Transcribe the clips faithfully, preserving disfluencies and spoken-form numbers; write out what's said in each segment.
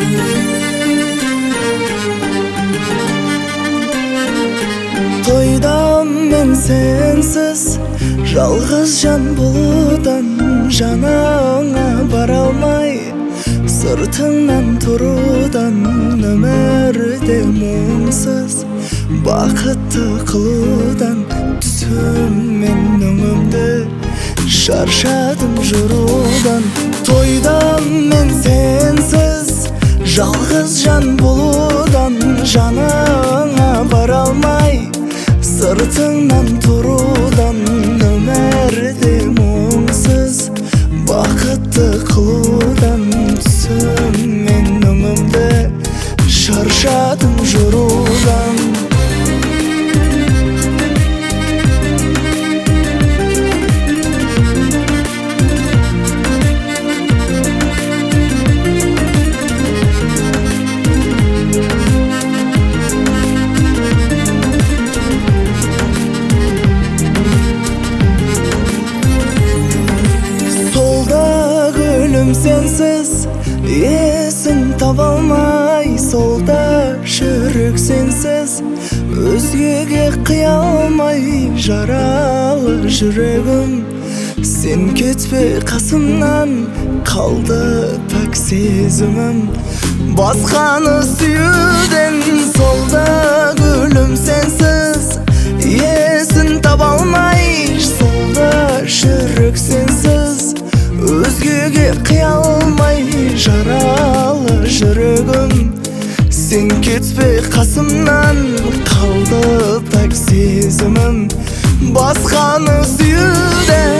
Toydam men sensiz жалғыз жан болудан, жаныңа бара алмай сыртыңнан тұрудан, өмірде мұңсыз бақытты қылудан, түсім мен өңімді шаршадым жүрудан. Тойдам мен сенсіз жалғыз жан болудан, жаныңа бара алмай сыртыңнан тұрудан, өмірде мұңсыз бақытты қылудан, түсім мен өңімді шаршадым жүрудан. Sensiz есін таба алмай, солда жүрек сенсіз өзгеге қия алмай, жаралы жүрегім сен кетпей қасымнан, қалды пәк сезімім басқаны сүюден. Солда гүлім сенсіз есін таба алмай, солда жүрек сенсіз өзгеге қия алмай, жаралы жүрегім сен кетпей қасымнан, қалды пәк сезімім басқаны сүюден.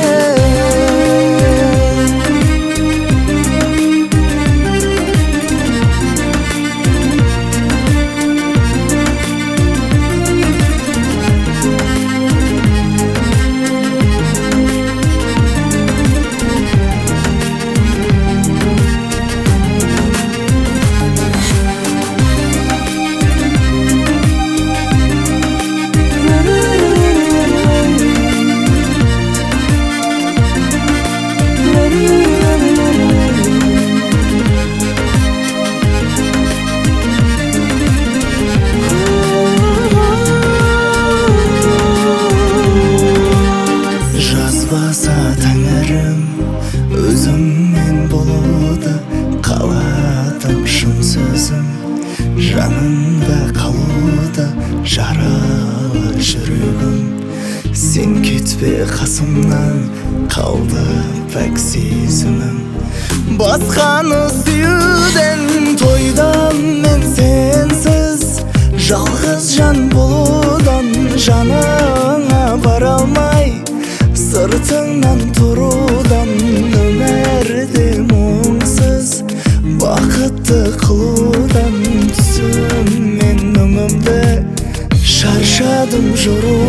Жазбаса тәңірім өзіңмен болуды, қаладым шын сөзім жаныңда қалуды, жаралы жүрегім сен кетпей қасымнан, қалды пәк сезімім басқаны сүюден. Тойдам мен сенсіз жалғыз жан болудан, жаныңа бара алмай сыртыңнан тұрудан, өмірде мұңсыз бақытты қылудан, түсім мен өңімді шаршадым жүру